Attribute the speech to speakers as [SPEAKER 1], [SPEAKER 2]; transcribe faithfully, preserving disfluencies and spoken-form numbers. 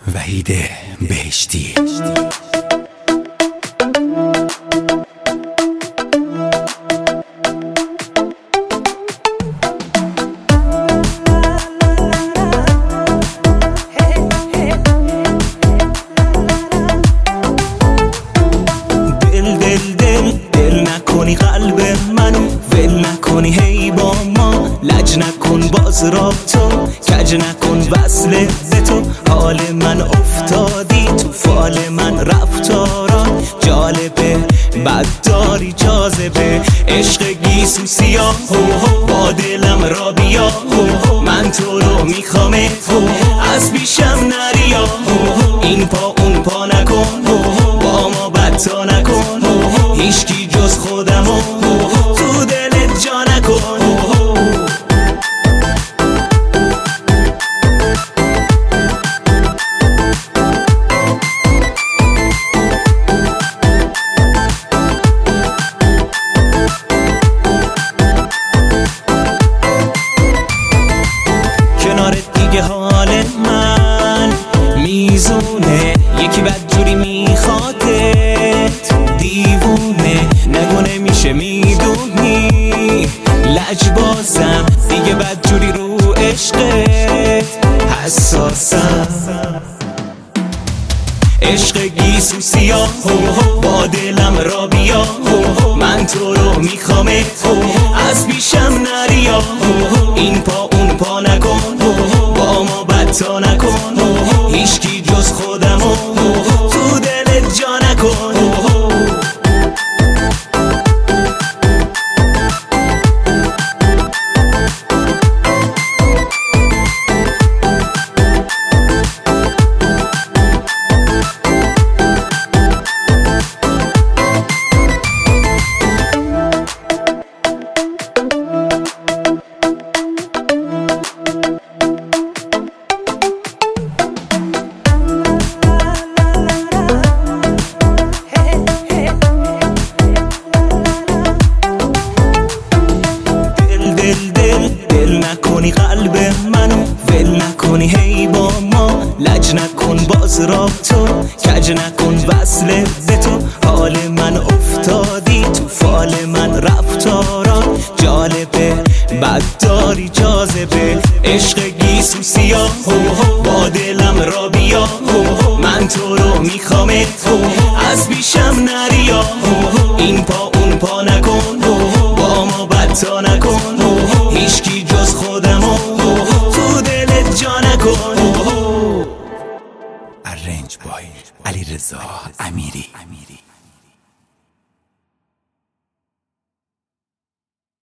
[SPEAKER 1] وحید بهشتی.
[SPEAKER 2] دل دل دل دل نکنی قلب منو، ول نکنی هی با ما، لج نکن باز را تو، کج نکن وصل به تو. حال من افتادی تو فال من، رفتاران جالبه بد داری جاذبه. عشق گیسو سیاه با دلم را بیا، من تو رو میخوامه از پیشم نریا. این پا اون پا نکن، با ما بدتا نکن، هیچکی جز خودمو تو دلت جا نکن. کنارت دیگه حال من میزونه، یکی بدجوری میخوادت دیوونه. نگو نمیشه میدونی لجبازم، دیگه بدجوری رو عشقت حساسم. عشق گیسو سیاه با دلم را بیا، من تو رو میخوامه از پیشم نریا. این پا اون پا نکن، با ما بدتا نکن، هیچکی جز خودمو تو دلت جا نکن. دل دل دل نکنی قلب منو، ول نکنی هی با ما، لج نکن باز را تو، کج نکن وصل به تو. حال من افتادی تو فال من، رفتاران جالبه بد داری جاذبه. عشق گیسو سیاه با دلم را بیا، من تو رو میخوامه از پیشم نریا. این پا اون پا نکن، با ما بدتا نکن، هیچکی جز خودمو تو دلت جا نکن.
[SPEAKER 1] ارنج بای علیرضا امیری.